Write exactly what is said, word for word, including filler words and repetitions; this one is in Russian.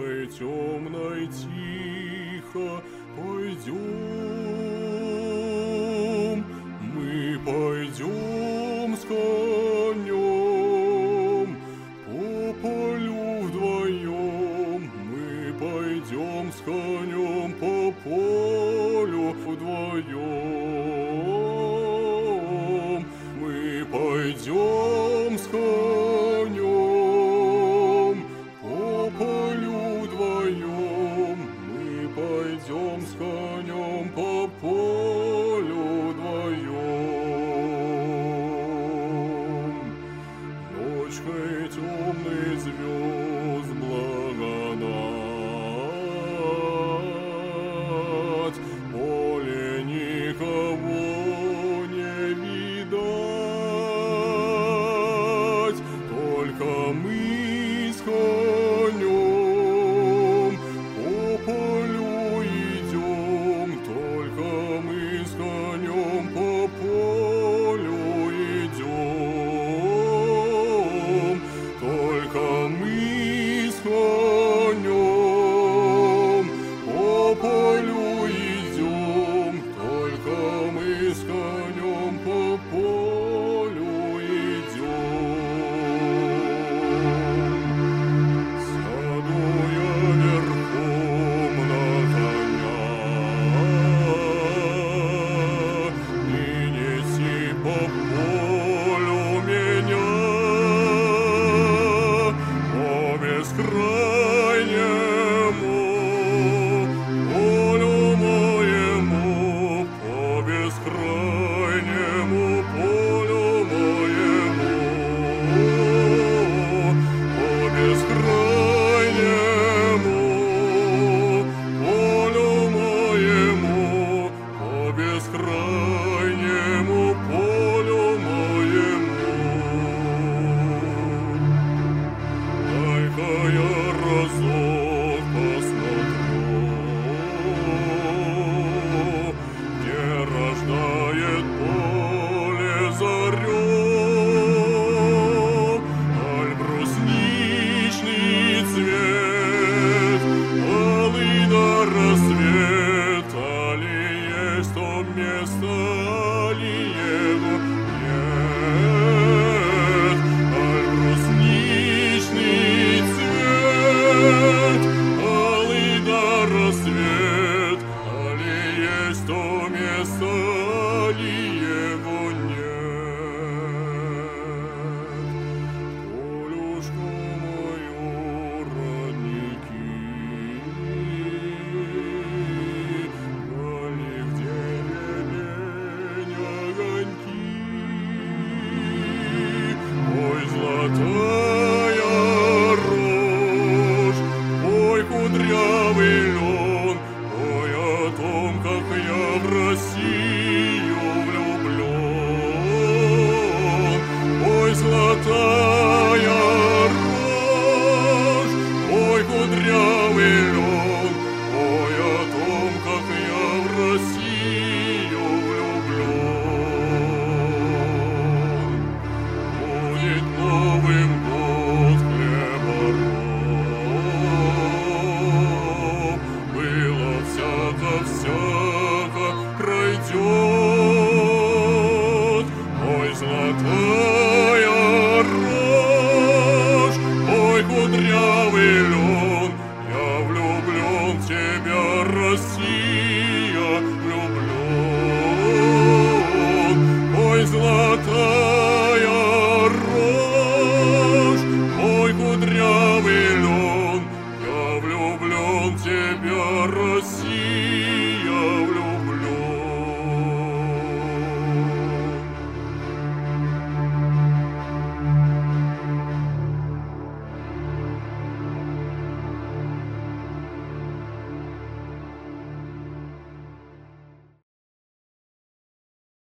ночкой темной тихо пойдем, мы пойдем с конем по полю вдвоем, мы пойдем с конем по полю вдвоем, мы пойдем с конем по полю вдвоем, мы пойдем с конем по полю вдвоем. Ночкой темный звезд благодать, поле никого не видать, только мы с конем по полю идем, только мы с конем по полю идем, только мы с конем по полю идем, только мы с конем по полю идем. Сяду я верхом на коня и неси по полю меня по бескрайнему полю моему, по бескрайнему полю моему, по бескрайнему полю моему, по бескрайнему полю моему. Дай-ка я разок посмотрю, где рождает поле зарю, аль брусничный цвет, алый до рассвета, али есть то место, али его нет, аль брусничный цвет, алый до рассвет, али есть то место, али его нет. Полюшку мою родники, вдали в деревень огоньки, ой, золотая рожь, ой, кудрявый лен, ой, о том, как я в Россию влюблен. Ой, золотая рожь, ой, кудрявый лен, ой, о том, как я в Россию влюблен. Будет Новым год хлебороб, было всяко-всяко пройдет. Ой, золотая рожь, ой, кудрявый